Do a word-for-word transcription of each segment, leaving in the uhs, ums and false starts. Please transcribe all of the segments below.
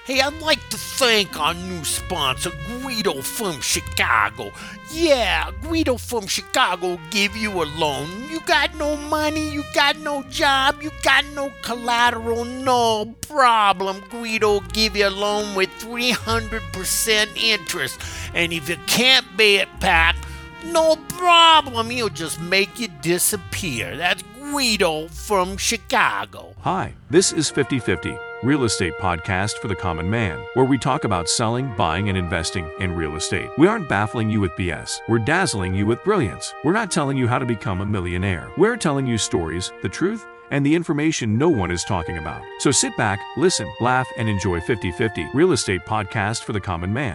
Hey, I'd like to thank our new sponsor, Guido from Chicago. Yeah, Guido from Chicago give you a loan. You got no money, you got no job, you got no collateral, no problem. Guido give you a loan with three hundred percent interest. And if you can't pay it back, no problem. He'll just make you disappear. That's Guido from Chicago. Hi, this is fifty fifty, real estate podcast for the common man, where we talk about selling, buying, and investing in real estate. We aren't baffling you with B S. We're dazzling you with brilliance. We're not telling you how to become a millionaire. We're telling you stories, the truth, and the information no one is talking about. So sit back, listen, laugh, and enjoy fifty fifty, real estate podcast for the common man.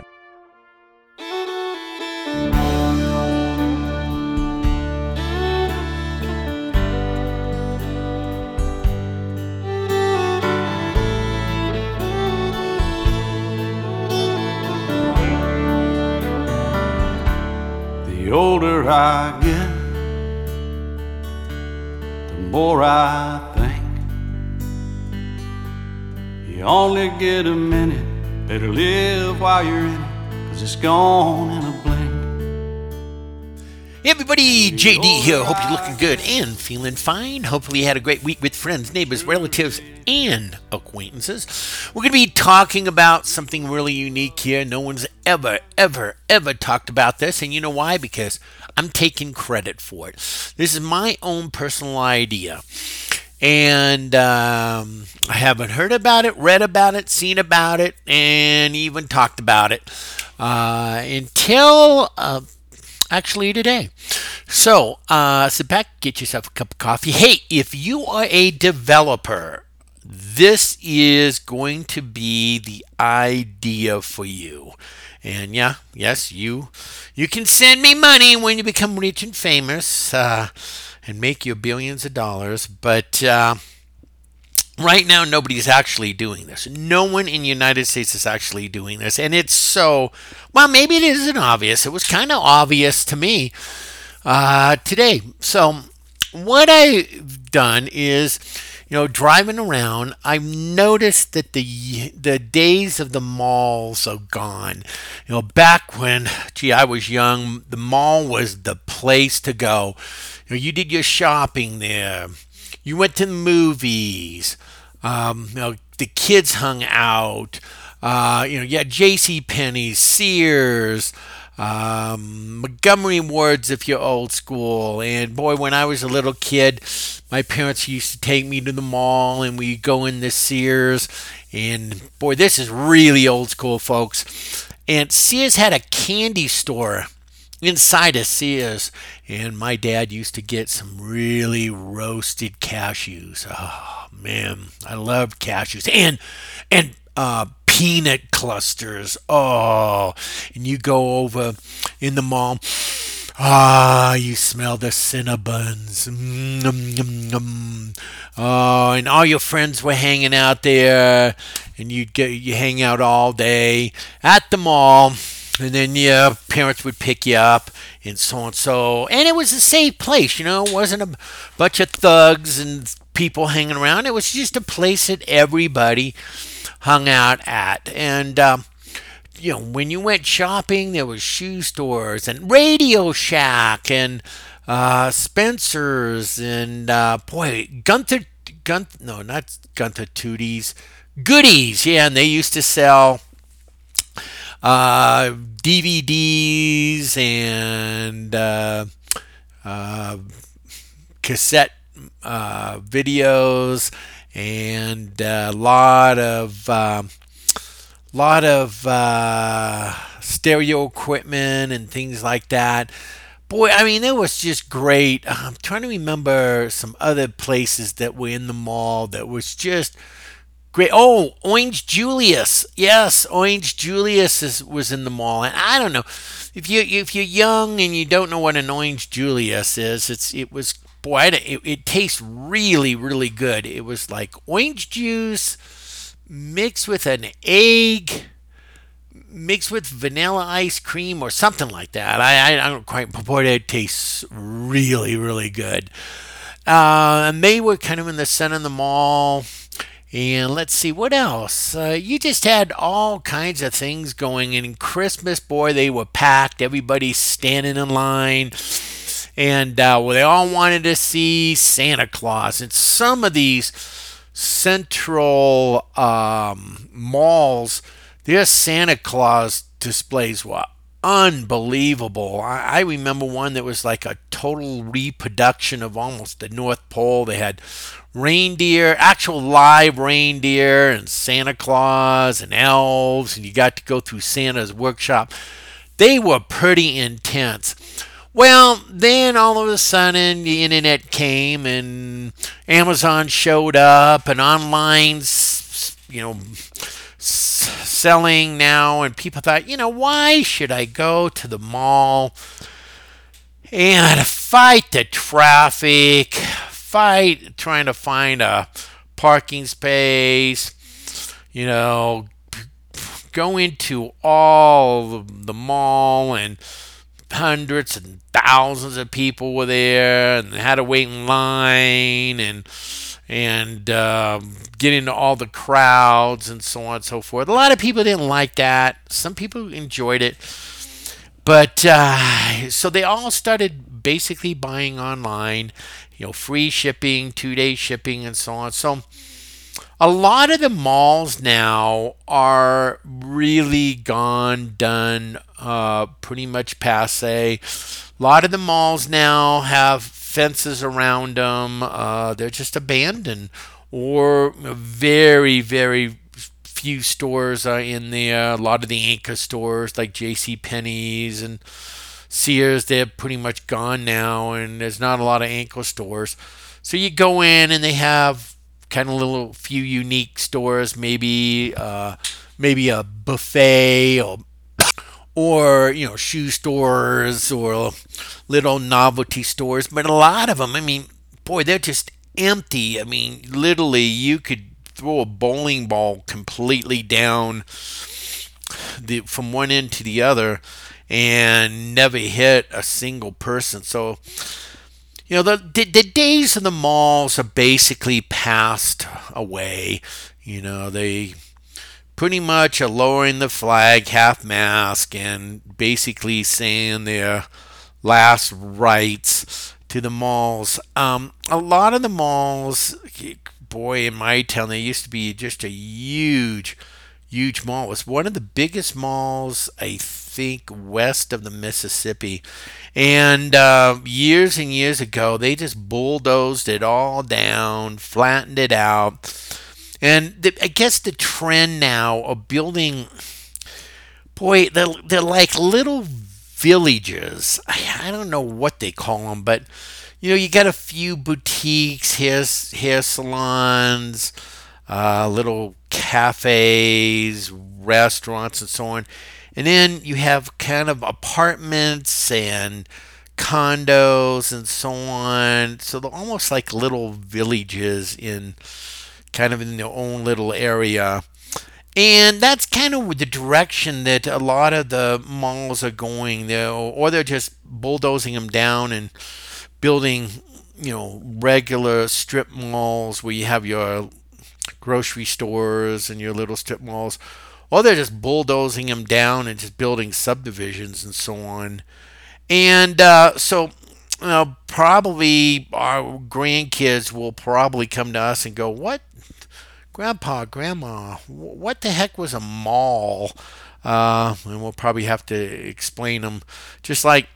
The older I get, the more I think you only get a minute, better live while you're in it, 'cause it's gone in a blink. Hey everybody, J D here. Hope you're looking good and feeling fine. Hopefully you had a great week with friends, neighbors, relatives, and acquaintances. We're going to be talking about something really unique here. No one's ever, ever, ever talked about this. And you know why? Because I'm taking credit for it. This is my own personal idea. And um, I haven't heard about it, read about it, seen about it, and even talked about it uh, until... Uh, Actually today. So, uh, sit back, get yourself a cup of coffee. Hey, if you are a developer, this is going to be the idea for you. And yeah, yes, you you can send me money when you become rich and famous uh, and make your billions of dollars. But uh, right now, nobody's actually doing this. No one in the United States is actually doing this. And it's so, well, maybe it isn't obvious. It was kind of obvious to me uh, today. So what I've done is, you know, driving around, I've noticed that the the days of the malls are gone. You know, back when, gee, I was young, the mall was the place to go. You know, you did your shopping there. You went to the movies. Um, you know, the kids hung out. Uh, you know, you had J C Penney's, Sears, um, Montgomery Ward's if you're old school. And boy, when I was a little kid, my parents used to take me to the mall and we'd go into Sears. And boy, this is really old school, folks. And Sears had a candy store inside of Sears, and my dad used to get some really roasted cashews. Oh man, I loved cashews and and uh, peanut clusters. Oh, and you go over in the mall. Ah, you smell the Cinnabons. Mm-hmm. Oh, and all your friends were hanging out there, and you get you hang out all day at the mall. And then your parents would pick you up and so and so. And it was a safe place, you know. It wasn't a bunch of thugs and people hanging around. It was just a place that everybody hung out at. And, um, you know, when you went shopping, there was shoe stores and Radio Shack and uh, Spencer's and, uh, boy, Gunther, Gunther, no, not Gunther Tooties, Goodies. Yeah, and they used to sell... Uh, D V Ds and uh, uh, cassette uh, videos and a lot of uh, lot of uh, stereo equipment and things like that. Boy, I mean, it was just great. I'm trying to remember some other places that were in the mall that was just great. Oh, Orange Julius. Yes, Orange Julius is, was in the mall. And I don't know if you if you're young and you don't know what an Orange Julius is. It's it was boy, it, it tastes really really good. It was like orange juice mixed with an egg, mixed with vanilla ice cream or something like that. I I, I don't quite. Boy, it tastes really really good. Uh, and they were kind of in the center of the mall. And let's see what else. Uh, you just had all kinds of things going. And in Christmas, boy, they were packed. Everybody's standing in line. And uh, well, they all wanted to see Santa Claus. And some of these central um, malls, their Santa Claus displays were unbelievable. I, I remember one that was like a total reproduction of almost the North Pole. They had reindeer, actual live reindeer, and Santa Claus and elves, and you got to go through Santa's workshop. They were pretty intense. Well, then all of a sudden the internet came and Amazon showed up and online, you know, selling now, and people thought, you know, why should I go to the mall and fight the traffic, fight trying to find a parking space, you know, go into all the mall, and hundreds and thousands of people were there and had to wait in line and and um, get into all the crowds and so on and so forth. A lot of people didn't like that. Some people enjoyed it. But uh, so they all started basically buying online, you know, free shipping, two-day shipping, and so on. So a lot of the malls now are really gone, done, uh, pretty much passe. A lot of the malls now have fences around them. Uh, they're just abandoned, or very, very few stores are in there. A lot of the anchor stores like JCPenney's and Sears, they're pretty much gone now, and there's not a lot of anchor stores. So you go in and they have kind of little few unique stores, maybe uh, maybe a buffet, or or you know, shoe stores or little novelty stores. But a lot of them, I mean, boy, they're just empty. I mean, literally, you could throw a bowling ball completely down the from one end to the other and never hit a single person. So, you know, the, the the days of the malls are basically passed away. You know, they pretty much are lowering the flag half-mast and basically saying their last rites to the malls. Um, a lot of the malls, boy, in my town, there used to be just a huge, huge mall. It was one of the biggest malls, I think, west of the Mississippi. And uh, years and years ago, they just bulldozed it all down, flattened it out. And the, I guess the trend now of building, boy, they're, they're like little villages. I, I don't know what they call them, but, you know, you got a few boutiques, hair, hair salons, uh, little cafes, restaurants, and so on. And then you have kind of apartments and condos and so on. So they're almost like little villages in kind of in their own little area. And that's kind of the direction that a lot of the malls are going there, or they're just bulldozing them down and building, you know, regular strip malls where you have your grocery stores and your little strip malls, or they're just bulldozing them down and just building subdivisions and so on. And uh, so you know, probably our grandkids will probably come to us and go, what? Grandpa, Grandma, what the heck was a mall? Uh, and we'll probably have to explain them. Just like,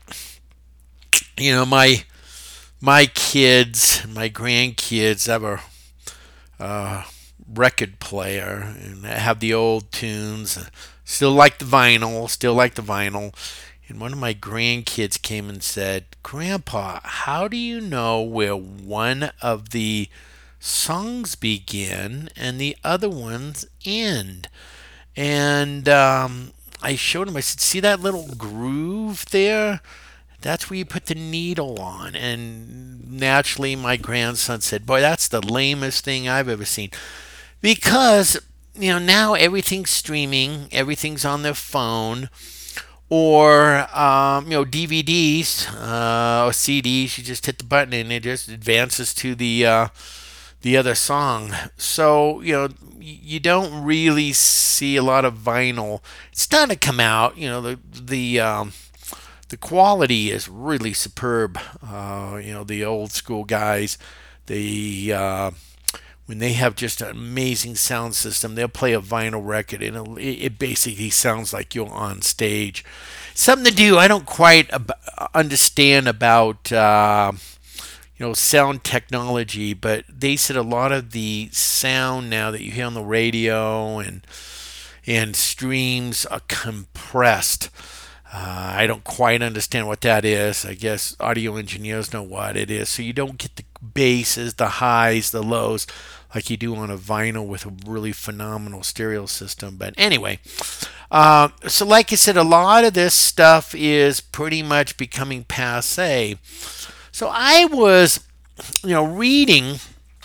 you know, my my kids, my grandkids have a uh, record player and have the old tunes. Still like the vinyl, still like the vinyl. And one of my grandkids came and said, Grandpa, how do you know where one of the songs begin and the other ones end? And um, I showed him, I said, see that little groove there? That's where you put the needle on. And naturally, my grandson said, boy, that's the lamest thing I've ever seen. Because, you know, now everything's streaming, everything's on their phone, or, um, you know, D V Ds uh, or C Ds. You just hit the button and it just advances to the uh, the other song. So, you know, you don't really see a lot of vinyl. It's starting to come out. You know, the the um, the quality is really superb. Uh, you know, the old school guys, they uh, when they have just an amazing sound system, they'll play a vinyl record and it, it basically sounds like you're on stage. Something to do. I don't quite ab- understand about. Uh, you know, sound technology, but they said a lot of the sound now that you hear on the radio and and streams are compressed. Uh, I don't quite understand what that is. I guess audio engineers know what it is. So you don't get the basses, the highs, the lows like you do on a vinyl with a really phenomenal stereo system. But anyway, uh, so like I said, a lot of this stuff is pretty much becoming passe. So I was, you know, reading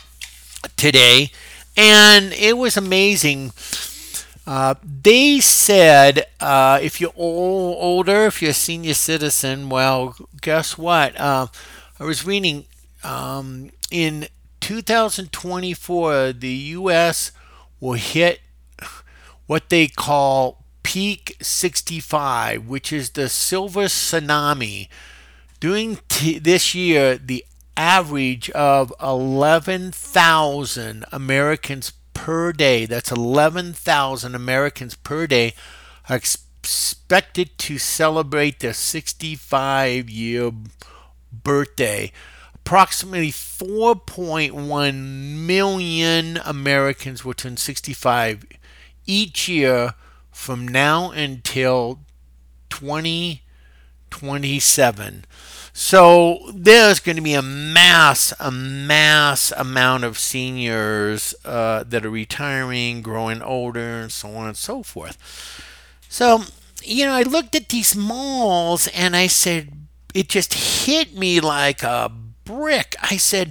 today, and it was amazing. Uh, they said uh, if you're old, older, if you're a senior citizen, well, guess what? Uh, I was reading um, in two thousand twenty-four, the U S will hit what they call peak sixty-five, which is the silver tsunami. During t- this year, the average of eleven thousand Americans per day, that's eleven thousand Americans per day, are expected to celebrate their sixty-five-year birthday. Approximately four point one million Americans will turn sixty-five each year from now until twenty twenty-seven. So there's going to be a mass, a mass amount of seniors uh, that are retiring, growing older, and so on and so forth. So, you know, I looked at these malls and I said, it just hit me like a brick. I said,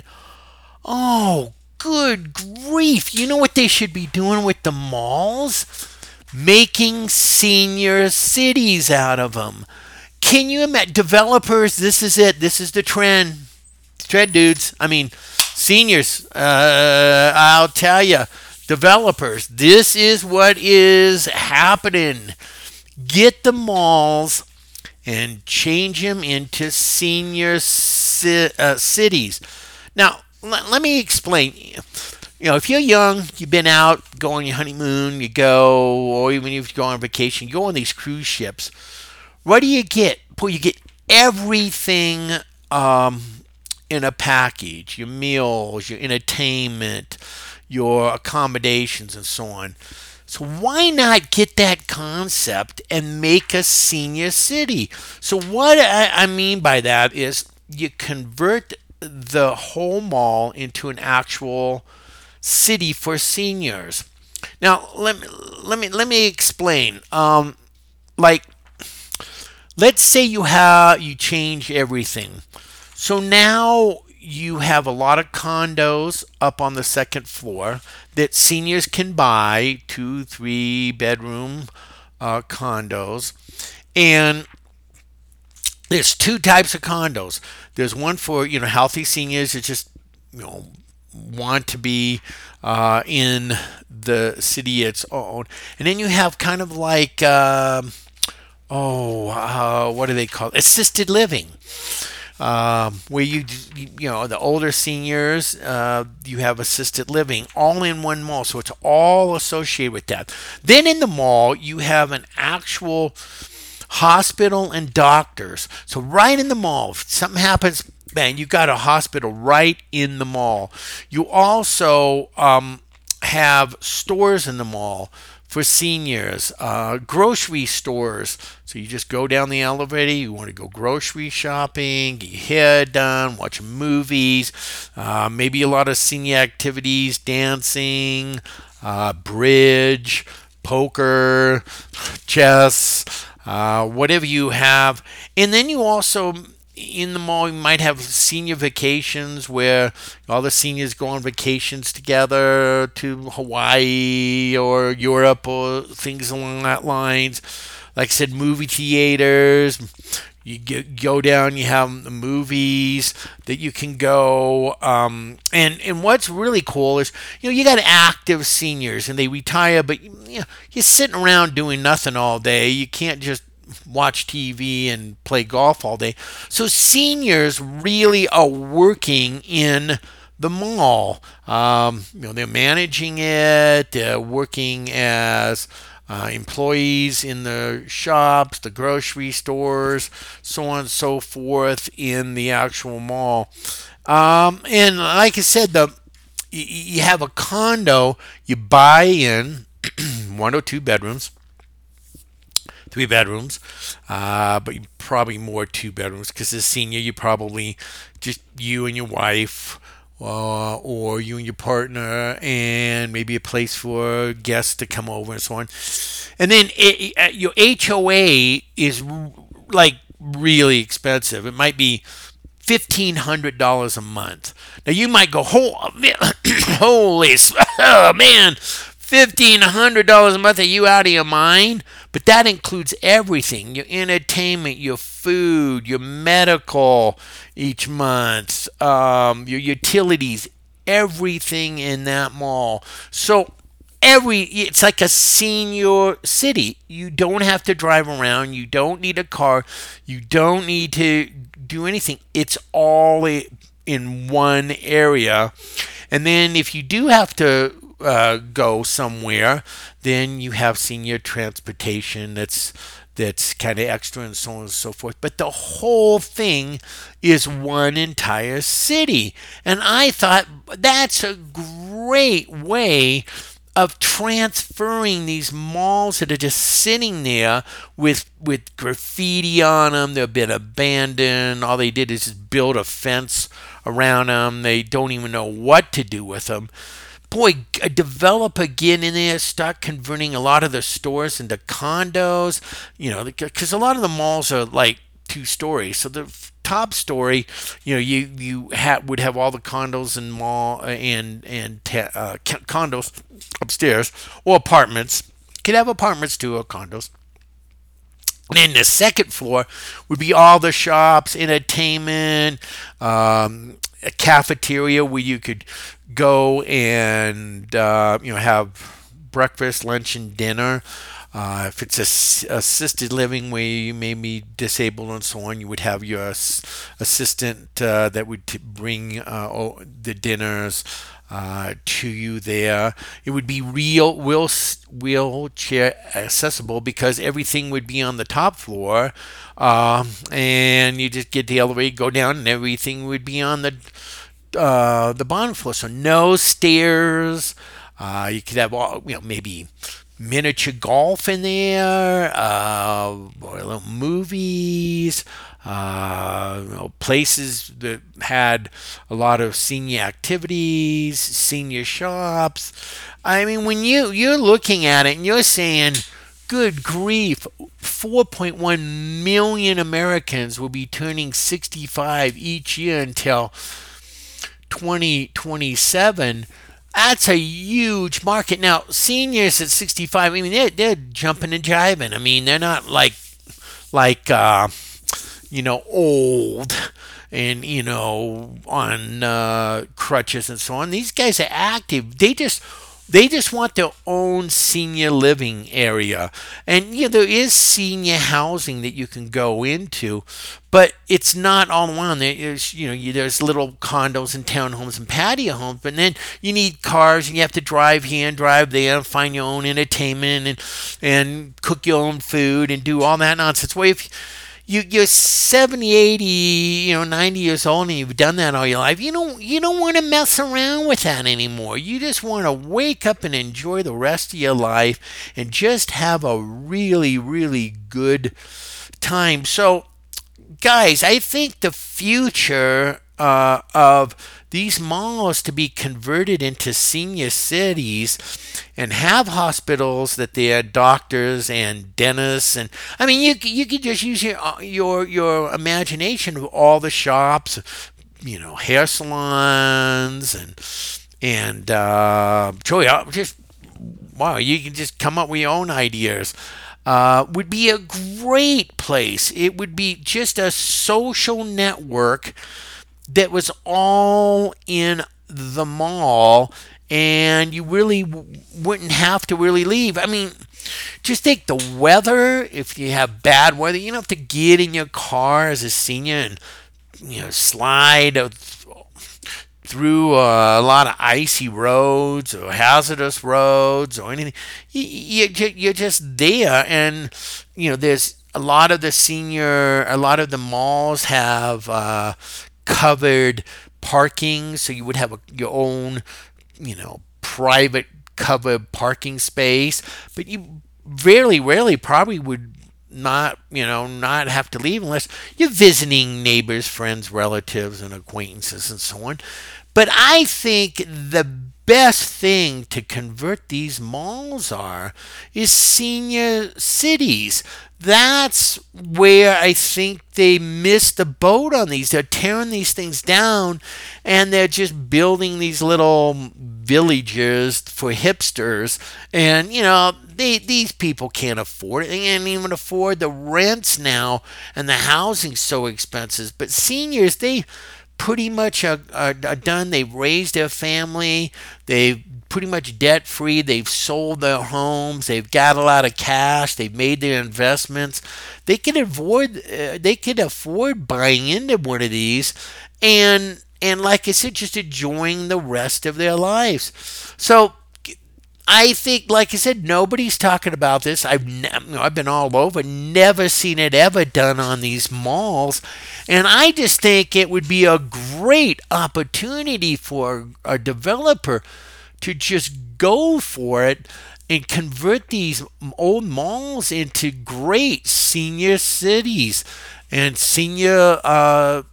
oh, good grief. You know what they should be doing with the malls? Making senior cities out of them. Can you imagine? Developers, this is it. This is the trend. Trend, dudes. I mean, seniors, uh, I'll tell you. Developers, this is what is happening. Get the malls and change them into senior ci- uh, cities. Now, l- let me explain. You know, if you're young, you've been out, go on your honeymoon, you go, or even if you go on vacation, you go on these cruise ships. What do you get? Well, you get everything um, in a package. Your meals, your entertainment, your accommodations, and so on. So why not get that concept and make a senior city? So what I, I mean by that is you convert the whole mall into an actual city for seniors. Now, let me, let me, let me explain. Um, like, let's say you have you change everything. So now you have a lot of condos up on the second floor that seniors can buy, two, three bedroom uh, condos. And there's two types of condos. There's one for, you know, healthy seniors that just, you know, want to be uh, in the city it's own. And then you have kind of like um, oh, uh, what do they call it? Assisted living, um, where you, you know, the older seniors, uh, you have assisted living all in one mall. So it's all associated with that. Then in the mall, you have an actual hospital and doctors. So right in the mall, if something happens, man, you got a hospital right in the mall. You also um, have stores in the mall for seniors, uh, grocery stores. So you just go down the elevator, you want to go grocery shopping, get your hair done, watch movies, uh, maybe a lot of senior activities, dancing, uh, bridge, poker, chess, uh, whatever you have. And then you also, in the mall, you might have senior vacations where all the seniors go on vacations together to Hawaii or Europe or things along that lines. Like I said, movie theaters, You get, go down, you have the movies that you can go. Um, and, and what's really cool is, you know, you got active seniors and they retire, but you know, you're sitting around doing nothing all day. You can't just watch T V and play golf all day. So seniors really are working in the mall. Um, you know, they're managing it. They're working as uh, employees in the shops, the grocery stores, so on and so forth in the actual mall. Um, and like I said, the you, you have a condo. You buy in one or two bedrooms. Three bedrooms, uh, but probably more two bedrooms because as senior, you probably just you and your wife, uh, or you and your partner, and maybe a place for guests to come over and so on. And then it, it, your H O A is like really expensive. It might be fifteen hundred dollars a month. Now you might go, holy, holy oh, man, fifteen hundred dollars a month. Are you out of your mind? But that includes everything, your entertainment, your food, your medical each month, um, your utilities, everything in that mall. So every it's like a senior city. You don't have to drive around. You don't need a car. You don't need to do anything. It's all in one area. And then if you do have to Uh, go somewhere, then you have senior transportation that's that's kind of extra and so on and so forth. But the whole thing is one entire city. And I thought that's a great way of transferring these malls that are just sitting there with with graffiti on them. They've been abandoned. All they did is just build a fence around them. They don't even know what to do with them. Boy, a developer get in there, start converting a lot of the stores into condos, you know, because a lot of the malls are like two stories. So the top story, you know, you you ha- would have all the condos and mall and and uh, condos upstairs, or apartments. Could have apartments too, or condos. And then the second floor would be all the shops, entertainment, um, a cafeteria where you could go and uh, you know have breakfast, lunch, and dinner. Uh, if it's a, assisted living where you may be disabled and so on, you would have your assistant uh, that would t- bring uh, the dinners uh, to you there. It would be real wheel, wheelchair accessible because everything would be on the top floor, um, and you just get the elevator, go down, and everything would be on the uh, the bottom floor. So no stairs. Uh, you could have all, you know, maybe miniature golf in there, uh, or little movies, uh, you know, places that had a lot of senior activities, senior shops. I mean, when you you're looking at it and you're saying, good grief, four point one million Americans will be turning sixty-five each year until twenty twenty-seven. That's a huge market. Now, seniors at sixty-five, I mean, they're, they're jumping and jiving. I mean, they're not like, like uh, you know, old and, you know, on uh, crutches and so on. These guys are active. They just... They just want their own senior living area. And, you know, there is senior housing that you can go into, but it's not all in one. There's, you know, you, there's little condos and townhomes and patio homes, but then you need cars and you have to drive here and drive there and find your own entertainment and, and cook your own food and do all that nonsense. Well, if You, you're seventy, eighty, you know, ninety years old and you've done that all your life. You don't, you don't want to mess around with that anymore. You just want to wake up and enjoy the rest of your life and just have a really, really good time. So, guys, I think the future uh, of these malls to be converted into senior cities and have hospitals that they are doctors and dentists, and I mean you you could just use your your your imagination of all the shops, you know, hair salons and and uh, just wow, you can just come up with your own ideas. Uh, would be a great place. It would be just a social network that was all in the mall, and you really w- wouldn't have to really leave. I mean, just take the weather. If you have bad weather, you don't have to get in your car as a senior and, you know, slide through a lot of icy roads or hazardous roads or anything. You, you, you're just there, and, you know, there's a lot of the senior, a lot of the malls have uh, covered parking, so you would have a, your own, you know, private covered parking space, but you rarely, rarely probably would not, you know, not have to leave unless you're visiting neighbors, friends, relatives, and acquaintances and so on. But I think the best thing to convert these malls are is senior cities. That's where I think they missed the boat on these. They're tearing these things down, and they're just building these little villages for hipsters. And, you know, they these people can't afford it. They can't even afford the rents now, and the housing's so expensive. But seniors, they pretty much are, are, are done. They've raised their family. They've pretty much debt free. They've sold their homes. They've got a lot of cash. They've made their investments. They could afford. Uh, they could afford buying into one of these, and and like I said, just enjoying the rest of their lives. So I think, like I said, nobody's talking about this. I've ne- you know, I've been all over, never seen it ever done on these malls, and I just think it would be a great opportunity for a developer to just go for it and convert these old malls into great senior cities and senior, uh,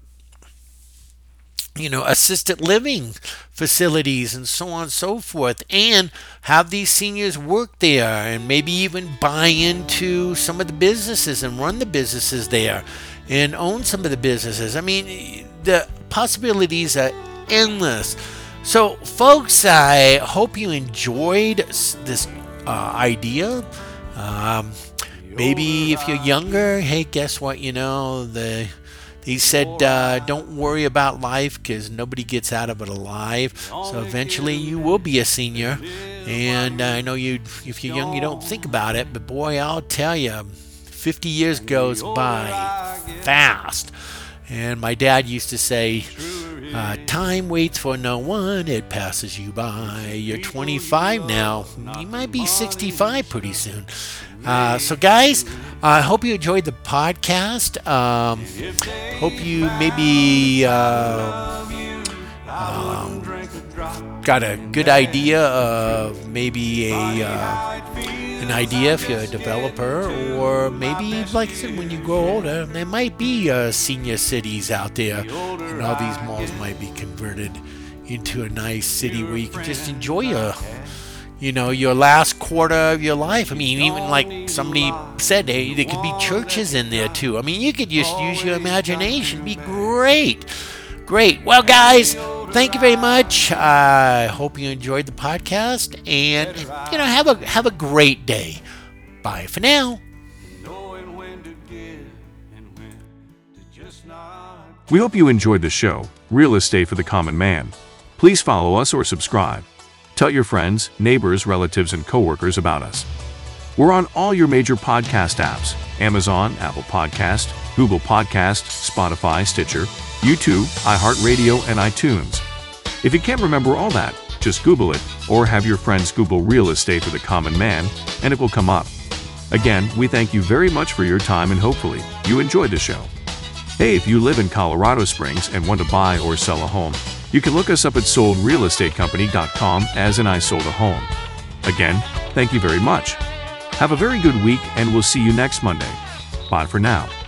you know, assisted living facilities and so on and so forth, and have these seniors work there and maybe even buy into some of the businesses and run the businesses there and own some of the businesses. I mean, the possibilities are endless. So, folks, I hope you enjoyed this uh, idea. Um, maybe if you're younger, hey, guess what? You know, the He said, uh, don't worry about life because nobody gets out of it alive. So eventually you will be a senior. And I know you, if you're young, you don't think about it. But boy, I'll tell you, fifty years goes by fast. And my dad used to say, uh, time waits for no one, it passes you by. You're twenty-five now. You might be sixty-five pretty soon. Uh, so, guys, I hope you enjoyed the podcast. Um, hope you maybe uh, um, got a good idea of maybe a uh, an idea if you're a developer, or maybe, like I said, when you grow older, there might be uh, senior cities out there, and all these malls might be converted into a nice city where you can just enjoy a you know, your last quarter of your life. I mean, even like somebody said, hey, there could be churches in there too. I mean, you could just use your imagination. It'd be great. Great. Well, guys, thank you very much. I hope you enjoyed the podcast, and, you know, have a have a great day. Bye for now. We hope you enjoyed the show, Real Estate for the Common Man. Please follow us or subscribe. Tell your friends, neighbors, relatives, and coworkers about us. We're on all your major podcast apps: Amazon, Apple Podcast, Google Podcast, Spotify, Stitcher, YouTube, iHeartRadio, and iTunes. If you can't remember all that, just Google it, or have your friends Google Real Estate for the Common Man, and it will come up. Again, we thank you very much for your time, and hopefully you enjoyed the show. Hey, if you live in Colorado Springs and want to buy or sell a home, you can look us up at sold real estate company dot com, as in I sold a home. Again, thank you very much. Have a very good week, and we'll see you next Monday. Bye for now.